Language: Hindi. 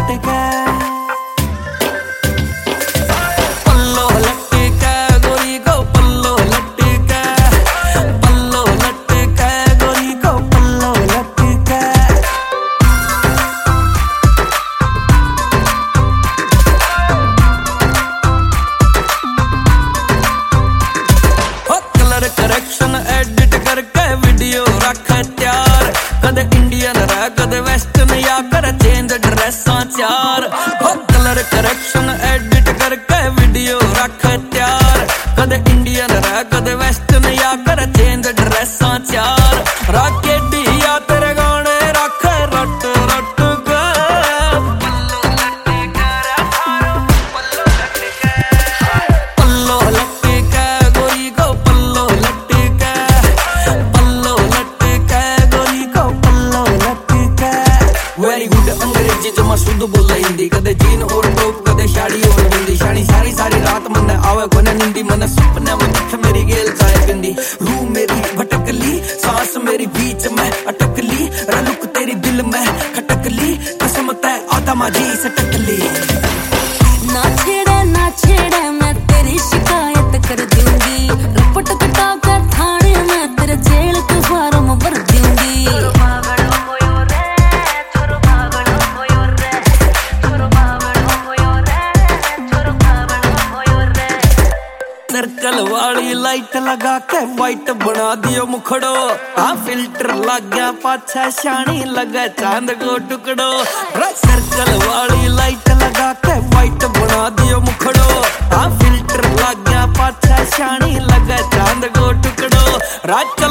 लटके पल्लो लटके गोरी को पल्लो लटके पल्लो लटके गोरी को पल्लो लटके कलर करेक्शन एडिट करके वीडियो रख त्यार कदे इंडियन रह कदे वेस्टर्न या कर चेंज ड्रेसां चार कलर करेक्शन एडिट करके वीडियो रख त्यार कदे इंडियन रह कदे वेस्टर्न या कर चेंज ड्रेसां चार राके दिया तेरे गाने रख रट रट के पल्लो लटके गोरी को पल्लो लटके पल्लो लटके गोरी को पल्लो लटके वेरी गुड अंग्रेजी जमा शुद्ध बोल हिंदी कदे जीन और टॉप कदे शाड़ी और बिंदी शाड़ी सारी सारी रात मन आवे कोने निंदी मन सपने में दिख मेरी गेल चाय बिंदी रूह मेरी भटकली सांस मेरी बीच में अटकली रनुक तेरी दिल में खटकली कसम तय आधा माझी सटकली ना छेड़े मैं तेरी शिकायत कर दूंगी रपट कटा कर थाने में तेरे जेल के फार्म भर दूंगी सर्कल वाली लाइट लगा के वाइट बना दियो मुखड़ो हाँ फिल्टर लग गया पाछा शानी लगा चांद को टुकड़ो सर्कल वाली लाइट लगा के वाइट बना दियो मुखड़ो हाँ फिल्टर लग गया पाछा शानी लगा चांद को टुकड़ो रात